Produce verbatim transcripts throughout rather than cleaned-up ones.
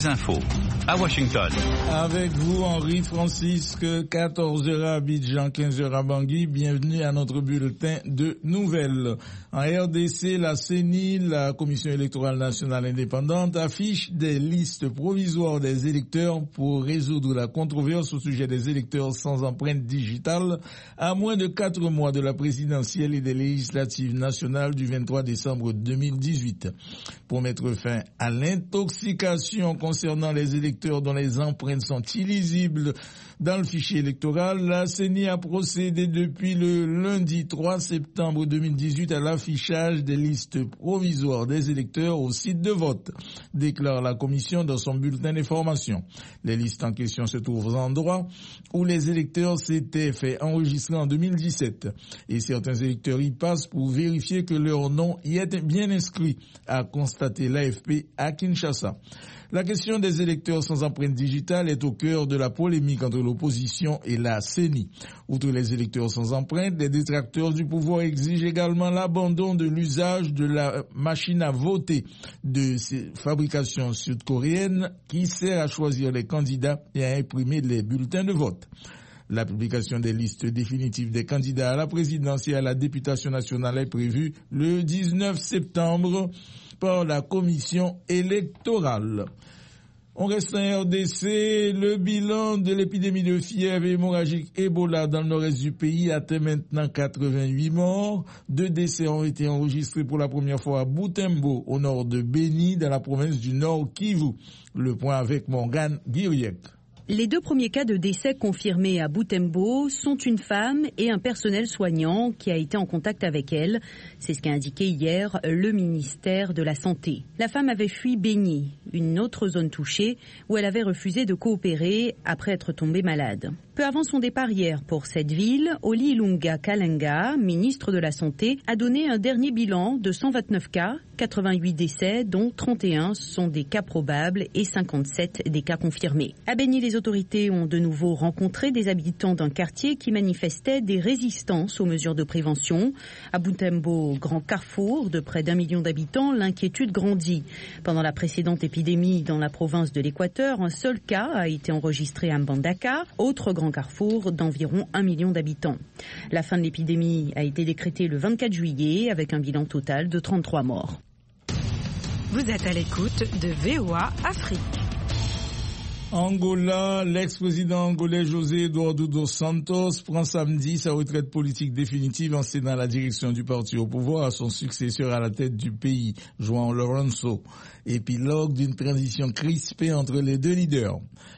Infos à Washington. Avec vous, Henri Francisque, quatorze heures à Abidjan, quinze heures à Bangui. Bienvenue à notre bulletin de nouvelles. En R D C, la C E N I, la Commission électorale nationale indépendante, affiche des listes provisoires des électeurs pour résoudre la controverse au sujet des électeurs sans empreinte digitale à moins de quatre mois de la présidentielle et des législatives nationales du vingt-trois décembre deux mille dix-huit. Pour mettre fin à l'intoxication concernant les électeurs dont les empreintes sont illisibles dans le fichier électoral, la C E N I a procédé depuis le lundi trois septembre deux mille dix-huit à l'affichage des listes provisoires des électeurs au site de vote, déclare la commission dans son bulletin d'information. Les listes en question se trouvent aux endroits où les électeurs s'étaient fait enregistrer en deux mille dix-sept et certains électeurs y passent pour vérifier que leur nom y est bien inscrit, a constaté l'A F P à Kinshasa. La question des électeurs sans empreinte digitale est au cœur de la polémique entre l'opposition et la C E N I. Outre les électeurs sans empreinte, les détracteurs du pouvoir exigent également l'abandon de l'usage de la machine à voter de fabrication sud-coréenne qui sert à choisir les candidats et à imprimer les bulletins de vote. La publication des listes définitives des candidats à la présidence et à la députation nationale est prévue le dix-neuf septembre par la commission électorale. On reste en R D C, le bilan de l'épidémie de fièvre hémorragique Ebola dans le nord-est du pays atteint maintenant quatre-vingt-huit morts. Deux décès ont été enregistrés pour la première fois à Butembo, au nord de Beni, dans la province du Nord Kivu. Le point avec Morgane Guiriec. Les deux premiers cas de décès confirmés à Butembo sont une femme et un personnel soignant qui a été en contact avec elle. C'est ce qu'a indiqué hier le ministère de la Santé. La femme avait fui Beni, une autre zone touchée, où elle avait refusé de coopérer après être tombée malade. Peu avant son départ hier pour cette ville, Oli Ilunga Kalenga, ministre de la Santé, a donné un dernier bilan de cent vingt-neuf cas, quatre-vingt-huit décès, dont trente et un sont des cas probables et cinquante-sept des cas confirmés. À Beni, les autorités ont de nouveau rencontré des habitants d'un quartier qui manifestaient des résistances aux mesures de prévention. À Butembo, grand carrefour de près d'un million d'habitants, l'inquiétude grandit. Pendant la précédente épidémie dans la province de l'Équateur, un seul cas a été enregistré à Mbandaka, autre grand carrefour d'environ un million d'habitants. La fin de l'épidémie a été décrétée le vingt-quatre juillet avec un bilan total de trente-trois morts. Vous êtes à l'écoute de V O A Afrique. Angola, l'ex-président angolais José Eduardo dos Santos prend samedi sa retraite politique définitive en cédant la direction du parti au pouvoir à son successeur à la tête du pays, João Lourenço. Épilogue d'une transition crispée entre les deux leaders.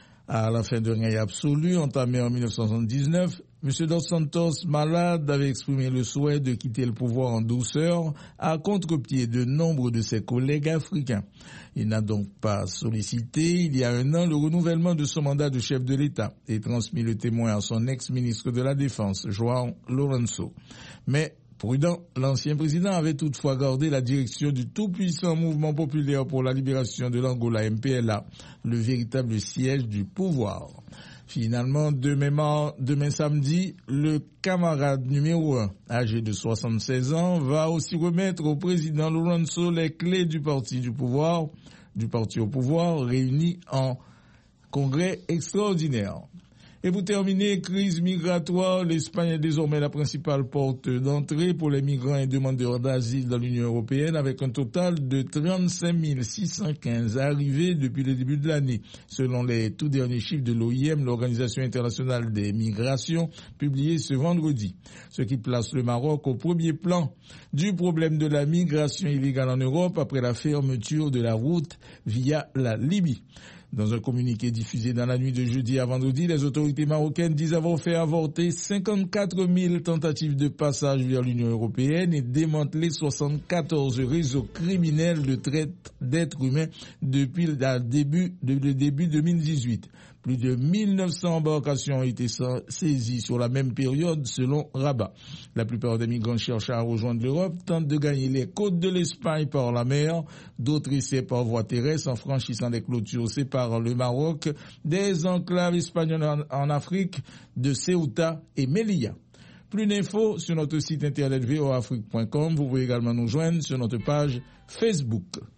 À la fin de règne absolu, entamé en mille neuf cent soixante-dix-neuf, M. Dos Santos, malade, avait exprimé le souhait de quitter le pouvoir en douceur, à contre-pied de nombre de ses collègues africains. Il n'a donc pas sollicité, il y a un an, le renouvellement de son mandat de chef de l'État et transmis le témoin à son ex-ministre de la Défense, João Lourenço. Mais prudent, l'ancien président avait toutefois gardé la direction du tout-puissant mouvement populaire pour la libération de l'Angola, M P L A, le véritable siège du pouvoir. Finalement, demain, demain samedi, le camarade numéro un, âgé de soixante-seize ans, va aussi remettre au président Lourenço les clés du parti du pouvoir, du parti au pouvoir, réuni en congrès extraordinaire. Et pour terminer, crise migratoire, l'Espagne est désormais la principale porte d'entrée pour les migrants et demandeurs d'asile dans l'Union européenne avec un total de trente-cinq mille six cent quinze arrivés depuis le début de l'année, selon les tout derniers chiffres de l'O I M, l'Organisation internationale des migrations, publiés ce vendredi. Ce qui place le Maroc au premier plan du problème de la migration illégale en Europe après la fermeture de la route via la Libye. Dans un communiqué diffusé dans la nuit de jeudi à vendredi, les autorités marocaines disent avoir fait avorter cinquante-quatre mille tentatives de passage vers l'Union européenne et démantelé soixante-quatorze réseaux criminels de traite d'êtres humains depuis le début, le début deux mille dix-huit. Plus de mille neuf cents embarcations ont été saisies sur la même période selon Rabat. La plupart des migrants cherchent à rejoindre l'Europe, tentent de gagner les côtes de l'Espagne par la mer, d'autres essaient par voie terrestre en franchissant les clôtures séparant le Maroc des enclaves espagnoles en, en Afrique de Ceuta et Melilla. Plus d'infos sur notre site internet v o afrique point com. Vous pouvez également nous joindre sur notre page Facebook.